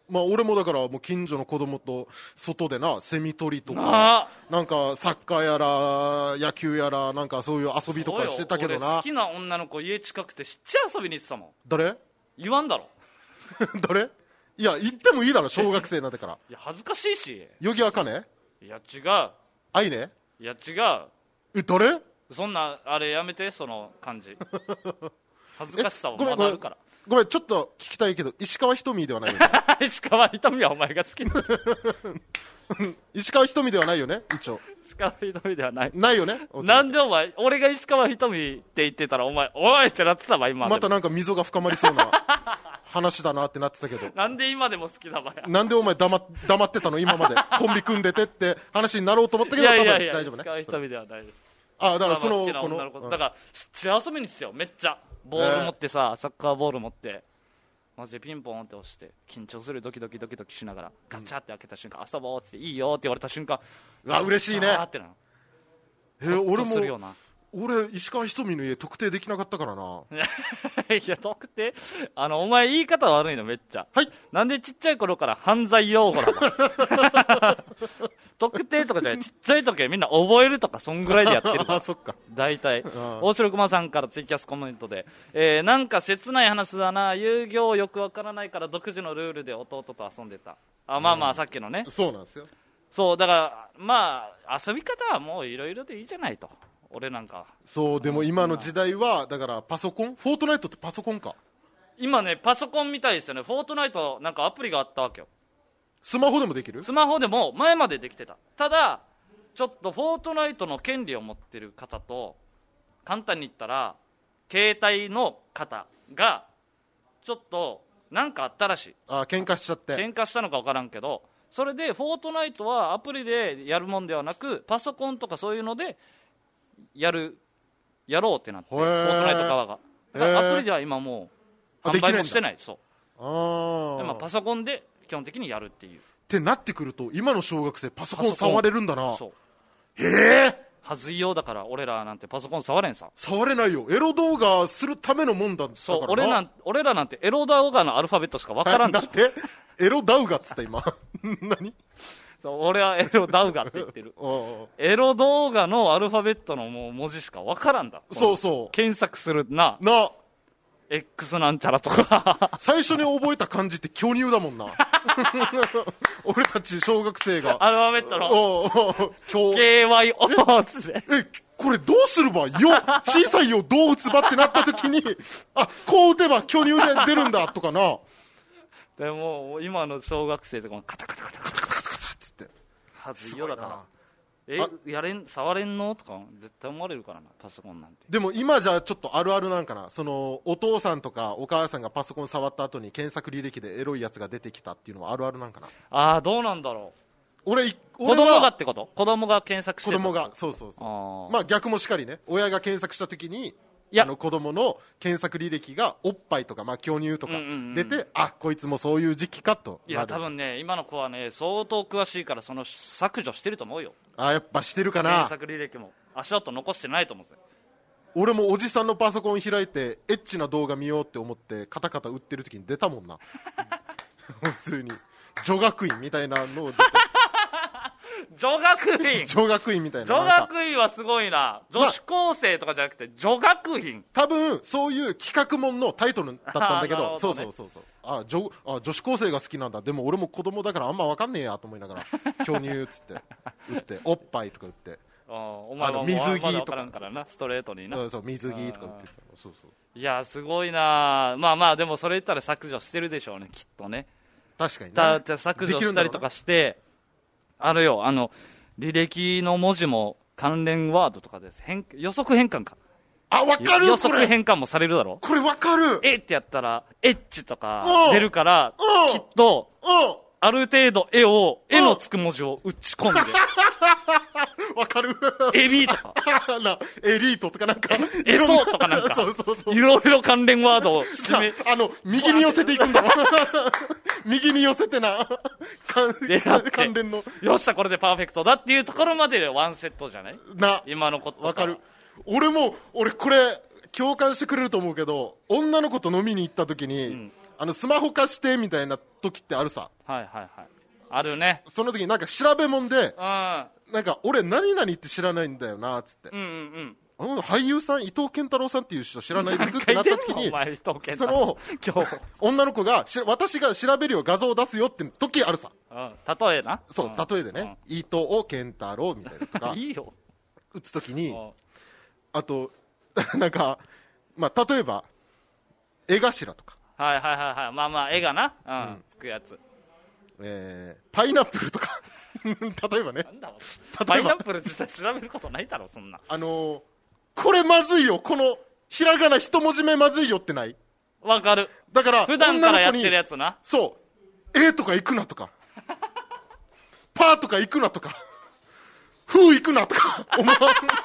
まあ俺もだからもう近所の子供と外でなセミ取りとかなんかサッカーやら野球やらなんかそういう遊びとかしてたけどな。 俺好きな女の子家近くてしっちゃ遊びに行ってたもん。 誰？ 言わんだろ誰？いや言ってもいいだろ小学生なんだから。 いや恥ずかしいし。 ヨギアカネ？ いや違う。 アイネ？ いや違う。 誰？そんなあれやめてその感じ恥ずかしさはまだあるから。 ごめんちょっと聞きたいけど石川ひとみではないよね石川ひとみはお前が好きな石川ひとみではないよね一応。 石川ひとみではないないよね。 なんでお前俺が石川ひとみって言ってたらお前おいってなってたわ今。 またなんか溝が深まりそうな話だなってなってたけどなんで今でも好きだわや。 なんでお前黙ってたの今までコンビ組んでてって話になろうと思ったけど多分大丈夫ね。 石川ひとみでは大丈夫。 あだからそのこのだからしっちゃ遊びにですよめっちゃボール持ってさ、サッカーボール持ってマジでピンポンって押して緊張するドキドキしながらガチャって開けた瞬間遊ぼうっていいよって言われた瞬間嬉しいねってな俺石川ひとみの家特定できなかったからな。 いや特定お前言い方悪いのめっちゃ。 はい。 なんでちっちゃい頃から犯罪用語なの特定とかじゃないちっちゃい時はみんな覚えるとかそんぐらいでやってるからそっか大体。大城熊さんからツイキャスコメントで、なんか切ない話だな遊戯王よくわからないから独自のルールで弟と遊んでた。まあさっきのね。 そうなんですよ。 そうだからまあ遊び方はもういろいろでいいじゃないと。俺なんかそうでも今の時代はだからパソコンフォートナイトってパソコンか今ねパソコンみたいですよね。フォートナイトなんかアプリがあったわけよ。 スマホでもできる？ スマホでも前までできてた。ただちょっとフォートナイトの権利を持ってる方と簡単に言ったら携帯の方がちょっとなんかあったらしい。 喧嘩しちゃって喧嘩したのか分からんけどそれでフォートナイトはアプリでやるもんではなくパソコンとかそういうのでやろうってなってフォートナイト側がだからアプリでは今もう販売もしてない。そうで、パソコンで基本的にやるっていうってなってくると今の小学生パソコン触れるんだな。 そうはずいよ。だから俺らなんてパソコン触れんさ。 触れないよ。エロ動画するためのもんだったからな。 そう俺らなんてエロ動画のアルファベットしか分からんだってエロダウガっつった今何そう俺はエロダウガって言ってるエロ動画のアルファベットのもう文字しか分からんだ。 そう検索するな X なんちゃらとか最初に覚えた漢字って巨乳だもんな俺たち小学生がアルファベットのKYO っすね。 これどうすればよ小さいよどう打つばってなった時にこう打てば巨乳で出るんだとかな。 でも今の小学生とかもカタカタっつってはずいよ。だから触れんのとか絶対思われるからなパソコンなんて。 でも今じゃちょっとあるあるなんかな。そのお父さんとかお母さんがパソコン触った後に検索履歴でエロいやつが出てきたっていうのはあるあるなんかな。 どうなんだろう。 俺子供がってこと？子供が検索して子供がそうまあ逆もしかりね。親が検索した時に子供の検索履歴がおっぱいとか、巨乳とか出て、こいつもそういう時期かと。 いや多分ね今の子はね相当詳しいからその削除してると思うよ。 やっぱしてるかな。 検索履歴も足跡残してないと思うんですよ。 俺もおじさんのパソコン開いてエッチな動画見ようって思ってカタカタ打ってる時に出たもんな普通に女学院みたいなのを出て女学院みたいな。 女学院はすごいな。女子高生とかじゃなくて女学院。 多分そういう企画もんのタイトルだったんだけどそう女子高生が好きなんだ。でも俺も子供だからあんま分かんねえやと思いながら巨乳っつって打っておっぱいとか打ってお前も水着とかからなストレートにな。 そう水着とか打ってそういやすごいな。でもそれ言ったら削除してるでしょうねきっとね。 確かにね。 削除したりとかして履歴の文字も関連ワードとかです予測変換か。 分かる。 予測変換もされるだろ。 これ分かる。 ってやったらエッチとか出るからきっとある程度絵のつく文字を打ち込んでわかる。 エビとかエリートとかなんかエソとかなんかいろいろ関連ワードを右に寄せていくんだろ右に寄せてな関連のよっしゃこれでパーフェクトだっていうところまでワンセットじゃない今のことわかる。俺これ共感してくれると思うけど女の子と飲みに行った時に、 スマホ貸してみたいな時ってあるさ。 はいはいはい。あるね。 その時になんか調べもんで、 うん。 なんか俺何々って知らないんだよなつって、 うんうん俳優さん伊藤健太郎さんっていう人知らないですってなった時に、 お前伊藤健そ太郎の今日女の子が私が調べるよ画像を出すよって時あるさ。 例えな。 そう、例えでね、伊藤健太郎みたいなとかいいよ。 打つ時に、あとなんか、まあ、例えば絵頭とか、 はいはいはいはい。まあまあ絵がな、つくやつ。 パイナップルとか例えばね、 なんだろう。 例えばパイナップル実際調べることないだろそんな。 これまずいよ、このひらがな一文字目まずいよってない？ わかる。 だから普段からやってるやつな。 そう、とか行くなとかパーとか行くなとかフー行くなとか思わん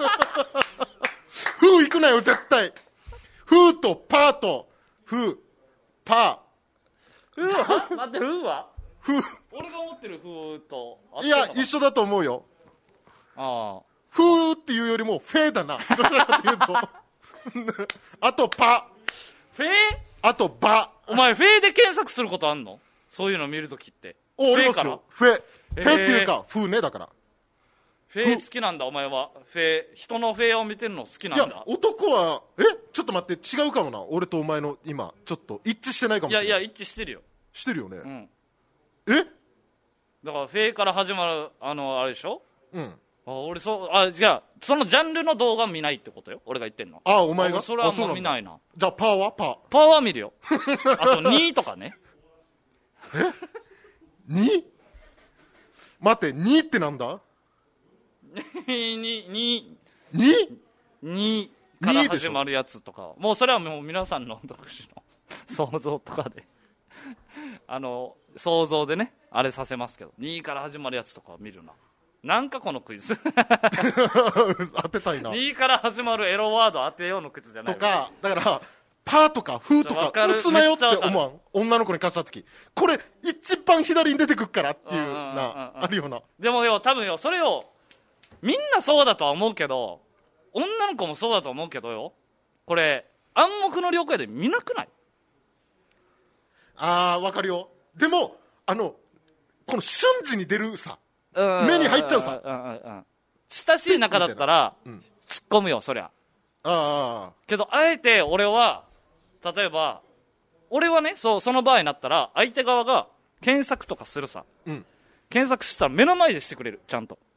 フー行くなよ絶対。フーとパーとフーパフーは待って、フーはーフー、 俺が思ってるフーといや一緒だと思うよ。 ああ。 フーっていうよりもフェーだな、どちらかというとあとパ、 フェー、 あとバ。 お前フェーで検索することあんの？そういうの見るときって。 ありますよ。フェっていうか、フーね、だからフェー好きなんだお前は。フェー、人のフェーを見てるの好きなんだ。 いや男はちょっと待って、違うかもな、俺とお前の今ちょっと一致してないかもしれない。 いやいや一致してるよ。 してるよね。 だからフェーから始まるあれでしょ。俺じゃあそのジャンルの動画見ないってことよ、俺が言ってんの。 お前が。 それはもう見ないな。 じゃあパーはパーは見るよあと2とかね。 2？ 待って、2ってなんだ 2から始まるやつとか、もうそれはもう皆さんの独自の想像とかで想像でねあれさせますけど、2から始まるやつとか見るな。なんかこのクイズ当てたいな。 2から始まるエロワード当てようのクイズじゃないとか、だからパーとかフーとか打つなよって思わん？女の子に貸した時これ一番左に出てくっからっていうな、あるよな。 でもよ、多分よ、それをみんなそうだとは思うけど、女の子もそうだと思うけどよ、これ暗黙の了解で見なくない？ わかるよ。でもこの瞬時に出るさ、目に入っちゃうさ。 親しい仲だったら突っ込むよ、そりゃ。けどあえて俺は、例えば俺はね、その場合になったら相手側が検索とかするさ、検索したら目の前でしてくれる、ちゃんと。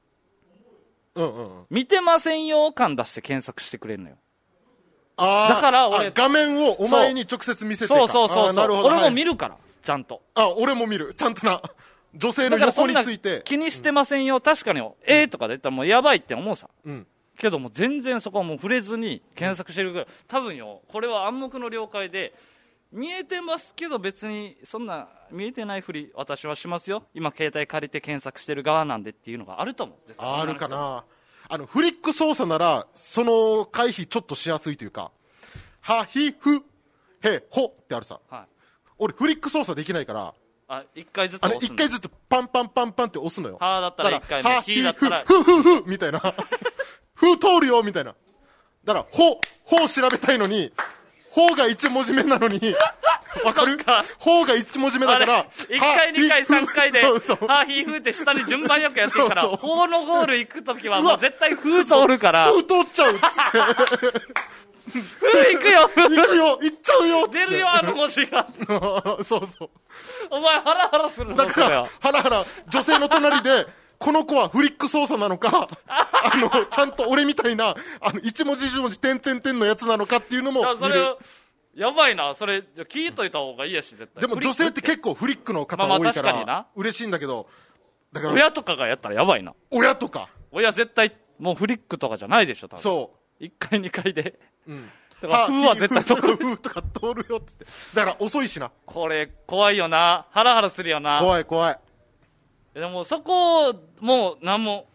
見てませんよ感出して検索してくれるのよ。だから俺画面をお前に直接見せてか。 そうなるほど。 俺も見るから、ちゃんと。 俺も見る、ちゃんとな。女性の横について気にしてませんよ、確かにとかで言ったらもうやばいって思うさ、けども全然そこはもう触れずに検索してるぐらい。多分よ、これは暗黙の了解で見えてますけど、別にそんな見えてないふり私はしますよ、今携帯借りて検索してる側なんでっていうのがあると思う。 あるかな。フリック操作ならその回避ちょっとしやすいというか、はひふへほってあるさ、俺フリック操作できないから、 1回ずつ押す 1回ずつパンパンパンパンって押すのよ。 はだったら1回目、ひだったらふふふみたいなふ通るよみたいな。だからほ調べたいのに、ほが1文字目なのにわかる？ほが1文字目だから 1回2回3回ではひふって下に順番よくやってるから、ほのゴール行くときはもう絶対ふ通るから、 ふ通っちゃうっつってふ行くよ行っちゃうよ出るよ、文字がそうお前ハラハラするの。 だからハラハラ、女性の隣でこの子はフリック操作なのかちゃんと俺みたいな一文字一文字点々点のやつなのかっていうのも見る。 やばいな、それ聞いといた方がいいやし、絶対。 でも女性って結構フリックの方多いから嬉しいんだけど、だから親とかがやったらやばいな。 親絶対もうフリックとかじゃないでしょ、多分。そう1回2回で、だから風は絶対通る、 風とか通るよって。だから遅いしな。 これ怖いよな、ハラハラするよな。 怖い。 でもそこもう何も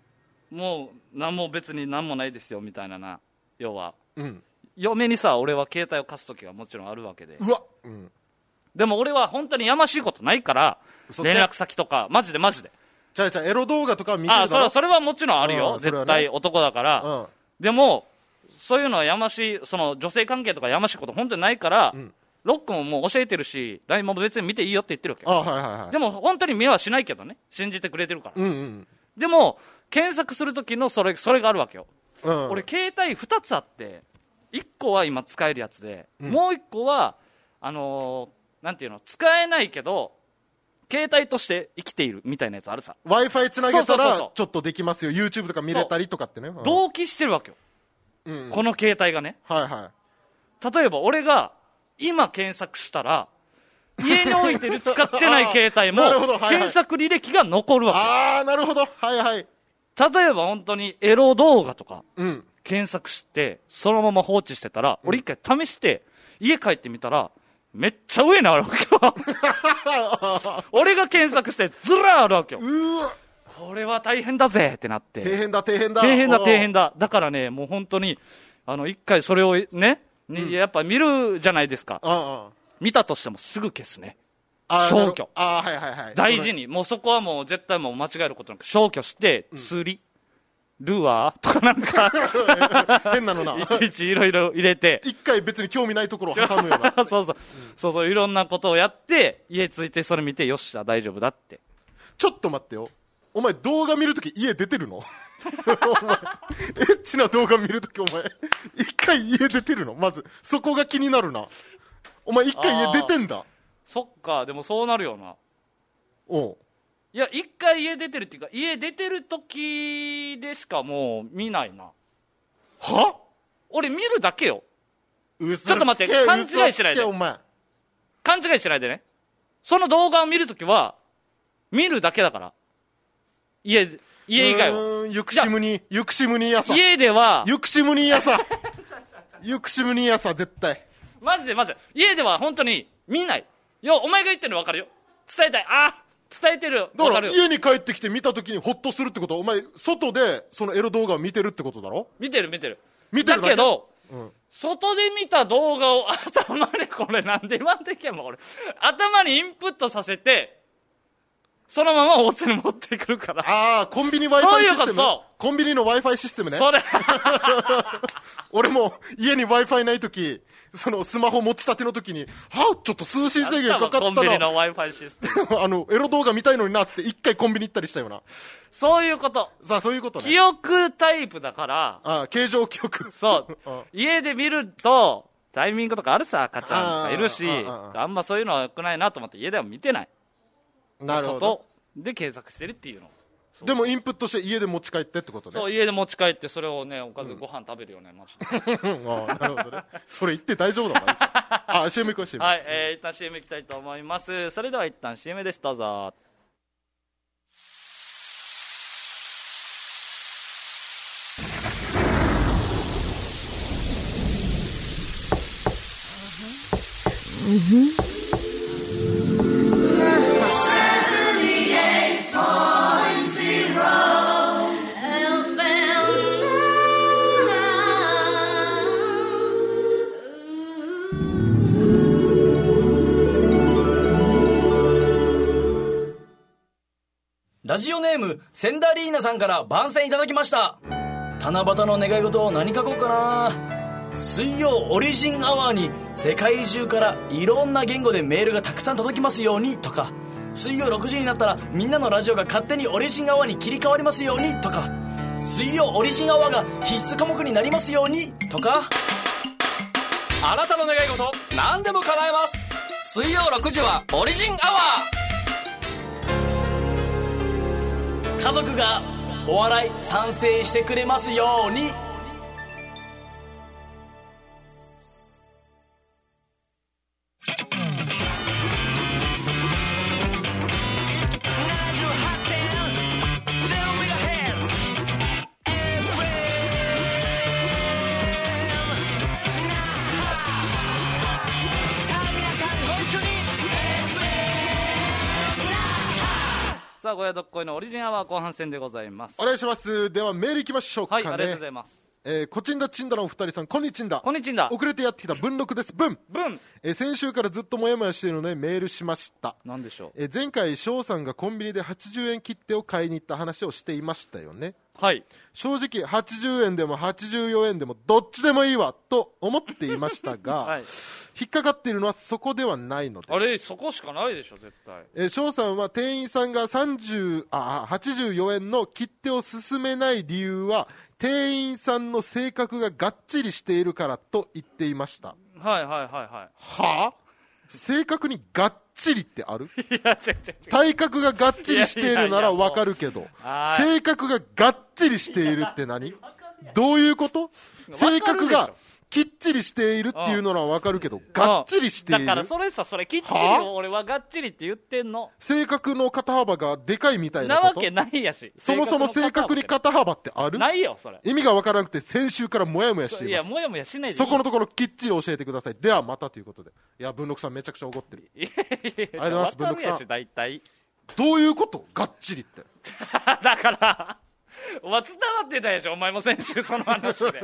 別に何もないですよみたいなな。要は、嫁にさ、俺は携帯を貸す時はもちろんあるわけで、でも俺は本当にやましいことないから、連絡先とかマジでじゃあエロ動画とか見てるだろ。 それはもちろんあるよ、絶対男だから、でもそういうのはやましい、その女性関係とかやましいこと本当にないから、 ロックももう教えてるし LINE も別に見ていいよって言ってるわけ、 はいはいはい、 でも本当に見はしないけどね、信じてくれてるから、 うんうん、 でも検索する時のそれがあるわけよ、 うん、 俺携帯2つあって1個は今使えるやつで、もう1個はなんていうの、使えないけど携帯として生きているみたいなやつあるさ。 Wi-Fi つなげたらちょっとできますよ、 YouTube とか見れたりとかってね、 同期してるわけよ、 うん、 この携帯がね、 はいはい、 例えば俺が今検索したら家に置いてる使ってない携帯も検索履歴が残るわけ。 ああなるほど、はいはい。 例えば本当にエロ動画とかうん検索してそのまま放置してたら、俺一回試して家帰ってみたらめっちゃ上にあるわけよ俺が検索したやつずらーあるわけよ。 うわこれは大変だぜってなって、 底辺だ底辺だ底辺だ底辺だ。だからね、もう本当に一回それをね、やっぱ見るじゃないですか、見たとしてもすぐ消すね、消去、 はいはいはい、 大事に、もうそこはもう絶対もう間違えることなく消去して、釣りルアーとかなんか変なのな、 いちいちいろいろ入れて一回別に興味ないところを挟むようなそういろんなことをやって家着いてそれ見て、よっしゃ大丈夫だって。 ちょっと待ってよ、お前動画見るとき家出てるのお前エッチな動画見るときお前一回家出てるの、まずそこが気になるな。お前一回家出てんだ。 そっか、でもそうなるよな。 おう、 いや一回家出てるっていうか、家出てる時でしかもう見ないな。 は？ 俺見るだけよ。 ちょっと待って、勘違いしないで、 お前勘違いしないでね。その動画を見るときは見るだけだから、家以外は。 ユクシムニーやさ、 家ではユクシムニーやさユクシムニーやさ、絶対マジで家では本当に見ないよ。お前が言ってるの分かるよ、伝えたい、伝えてる、 だから家に帰ってきて見たときにホッとするってことは、お前外でそのエロ動画を見てるってことだろ。 見てるだけど、 うん、 外で見た動画を頭に、これなんで言わんといけんもん、俺頭にインプットさせてそのままお家に持ってくるから。 コンビニ Wi-Fi システム。コンビニの Wi-Fi システムね。 それ俺も家に Wi-Fi ないとき、そのスマホ持ちたてのときに、ちょっと通信制限かかったら、 コンビニの Wi-Fi システムエロ動画見たいのになっつって一回コンビニ行ったりしたよな。 そういうこと。 さあ、そういうことね。 記憶タイプだから。 形状記憶。 そう家で見るとタイミングとかあるさ、赤ちゃんとかいるし、あんまそういうのは良くないなと思って家では見てない。 なるほど。 外で検索してるっていうの。 でもインプットして家で持ち帰ってってことね。 そう、家で持ち帰ってそれをね、おかずご飯食べるよね、マジでなるほどね。それ言って大丈夫だからCM 行こう。 CM。 はい、一旦 CM 行きたいと思います。それでは一旦 CM です、どうぞ。 ラジオネームセンダリーナさんから番宣いただきました。七夕の願い事を何書こうかな。水曜オリジンアワーに世界中からいろんな言語でメールがたくさん届きますようにとか、水曜6時になったらみんなのラジオが勝手にオリジンアワーに切り替わりますようにとか、水曜オリジンアワーが必須科目になりますようにとか。 あなたの願い事何でも叶えます。水曜6時はオリジンアワー。 家族がお笑い賛成してくれますように。 さあ、ごやどっこいのオリジンアワー後半戦でございます。 お願いします。ではメールいきましょうかね。 はい、ありがとうございます。 こちんだちんだのお二人さん、こんにちんだ。 こんにちんだ。 遅れてやってきた文録です。文。先週からずっともやもやしているのでメールしました。 なんでしょう。前回翔さんがコンビニで80円切手を買いに行った話をしていましたよね。 はい、 正直80円でも84円でもどっちでもいいわと思っていましたが、はい、引っかかっているのはそこではないのです。 あれそこしかないでしょ絶対。 翔さんは店員さんが84円の切手を勧めない理由は店員さんの性格ががっちりしているからと言っていました。 はいはいはいはい。 はあ、性格にがっちりってある？ いや違う体格ががっちりしているならわかるけど、性格ががっちりしているって何？どういうこと？性格がきっちりしているっていうのはわかるけど、がっちりしている。 だからそれさ、それきっちりを俺はがっちりって言ってんの。 性格の肩幅がでかいみたいなこと？ なわけないやし。 そもそも性格に肩幅ってある？ ないよそれ。 意味がわからなくて先週からもやもやしています。 いやもやもやしないでいい。 そこのところきっちり教えてください。ではまたということで。いや文六さんめちゃくちゃ怒ってる。 いやありがとうございます文六さん。大体どういうこと？がっちりって。 だからお前伝わってたでしょお前も先週その話で。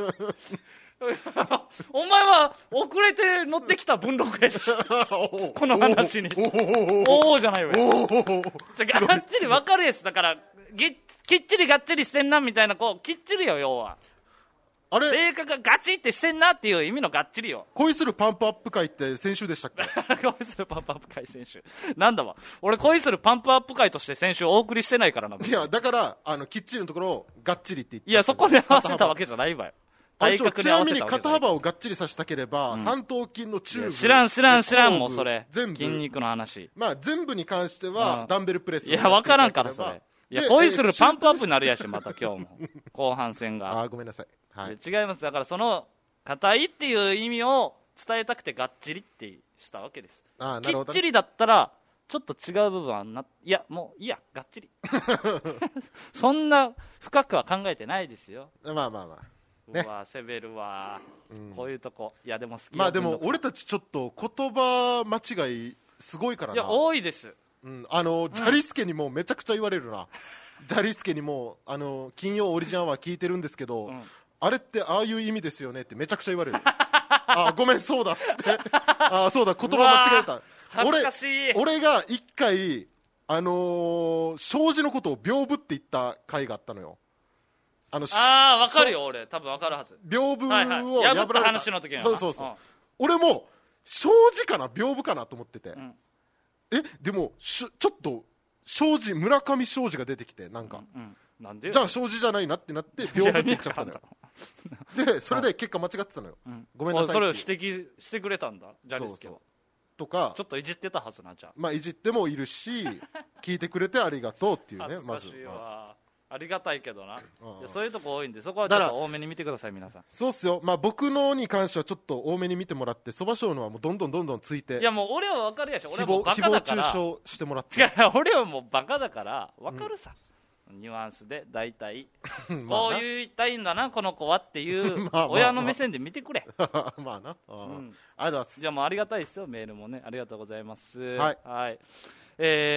お前は遅れて乗ってきた文録やしこの話におおじゃないわよ。じゃがっちり分かるやつだからきっちりがっちりしてんなみたいなこうきっちりよ要はあれ性格がガチってしてんなっていう意味のがっちりよ。 恋するパンプアップ会って先週でしたっけ？ 恋するパンプアップ会先週なんだわ俺恋するパンプアップ会として先週お送りしてないからな。 いやだからきっちりのところをがっちりって言って。 いやそこで合わせたわけじゃないわよ。 ちなみに肩幅をがっちりさせたければ、三頭筋のチューブ、 知らんもうそれ全部筋肉の話。 まあ全部に関してはダンベルプレス。 いや分からんからそれ。いや恋するパンプアップになるやしまた今日も後半戦が。 ごめんなさい、はい、 違います。だからその硬いっていう意味を伝えたくてがっちりってしたわけです。 なるほどね、 きっちりだったらちょっと違う部分はないやもういいやがっちりそんな深くは考えてないですよ。 まあね、うわ攻めるわ、こういうとこ。いやでも好き。 まあでも俺たちちょっと言葉間違いすごいからな。 いや多いです、 ジャリスケにもめちゃくちゃ言われるな。ジャリスケにも金曜オリジナルは聞いてるんですけど、あれってああいう意味ですよねってめちゃくちゃ言われる。ごめんそうだっつってそうだ言葉間違えた。 恥ずかしい。 俺が一回障子のことを屏風って言った回があったのよ。 分かるよ俺多分分かるはず。 屏風を破った話の時に。 そう、俺も障子かな屏風かなと思ってて、でもちょっと障子村上障子が出てきてなんか、 なんでじゃあ障子じゃないなってなって屏風って言っちゃったのよ。でそれで結果間違ってたのよ、ごめんなさい。 それを指摘してくれたんだジャリスケは。 とかちょっといじってたはずな。じゃあまあいじってもいるし聞いてくれてありがとうっていうね。 まずありがたいけどな。いやそういうとこ多いんでそこはちょっと多めに見てください皆さん。 そうっすよ。まあ僕のに関してはちょっと多めに見てもらってそば賞のはもうどんどんついて。 いやもう俺は分かるやし俺はもうバカだから誹謗中傷してもらって。 違う俺はもうバカだから分かるさ、ニュアンスで大体こう言いたいんだなこの子はっていう親の目線で見てくれ。 まあな、ありがとうございます。 じゃあもうありがたいですよメールもね。ありがとうございます。 はい、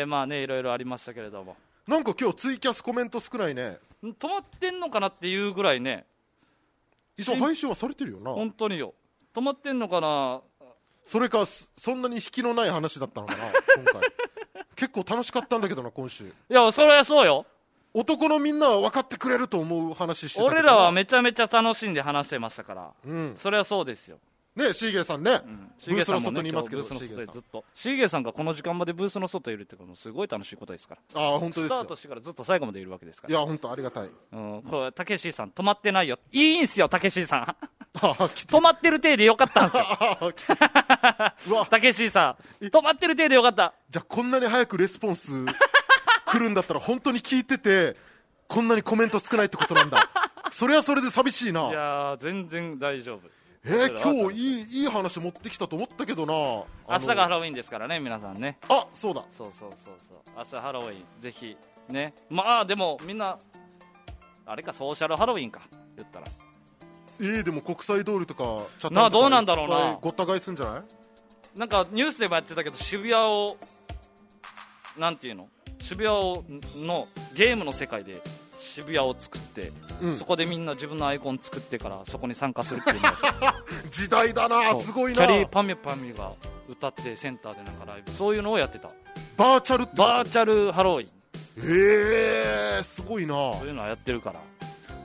まあねいろいろありましたけれどもなんか今日ツイキャスコメント少ないね。 止まってんのかなっていうぐらいね。 一応配信はされてるよな。 本当によ止まってんのかな。 それかそんなに引きのない話だったのかな今回結構楽しかったんだけどな今週。 いやそれはそうよ。 男のみんなは分かってくれると思う話してたけど俺らはめちゃめちゃ楽しんで話してましたから、それはそうですよね。シーゲーさんね、ブースの外にいますけど、 シーゲーさんがこの時間までブースの外いるってこともすごい楽しいことですから。 本当ですよ。 スタートしてからずっと最後までいるわけですから。 いや本当ありがたい。 これたけしさん止まってないよ。いいんすよたけしさん止まってる体でよかったんすよたけしさん止まってる体でよかった。 じゃあこんなに早くレスポンス来るんだったら本当に聞いててこんなにコメント少ないってことなんだそれはそれで寂しいな。 いや全然大丈夫。 今日いい話持ってきたと思ったけどな。 明日がハロウィンですからね皆さんね。 そうだそう明日ハロウィンぜひね。まあでもみんなあれかソーシャルハロウィンか言ったらでも国際通りとかチャットどうなんだろうな。 ごった返すんじゃない。 なんかニュースでもやってたけど渋谷をなんていうの渋谷のゲームの世界で渋谷を作って、そこでみんな自分のアイコン作ってからそこに参加するっていうの時代だな。すごいな。 キャリーパミュパミュが歌ってセンターでなんかライブそういうのをやってた。 バーチャルってバーチャルハロウィン。 すごいな。 そういうのはやってるから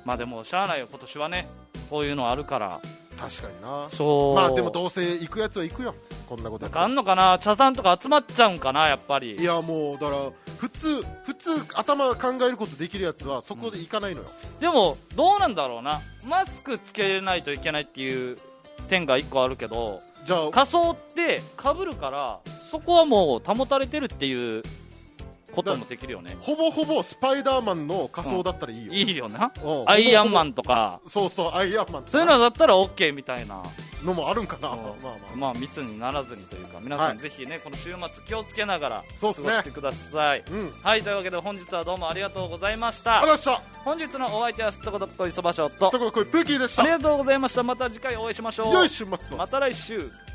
まあでもしゃあないよ、今年はねこういうのあるから。 確かにな。 そうまあでもどうせ行くやつは行くよ、こんなことやってあんのかな、茶炭とか集まっちゃうんかなやっぱり。 いやもうだから普通頭考えることできるやつはそこで行かないのよ、 でもどうなんだろうな、マスクつけないといけないっていう点が1個あるけど、 じゃあ仮装ってかぶるからそこはもう保たれてるっていうこともできるよね。 ほぼほぼスパイダーマンの仮装だったらいいよ、 いいよな、 うんアイアンマンとかそうそうアイアンマンとかそういうのだったら OK みたいなのもあるんかな、 まあ密にならずにというか、皆さんぜひねこの週末気をつけながら過そうっすねごしてください。はい、というわけで本日はどうもありがとうございました。 ありがとうございました。 本日のお相手はすっとこどっこいそばしょうとすっとこどっこいプーキーでした。 ありがとうございました。また次回お会いしましょう。 良い週末を。 また来週。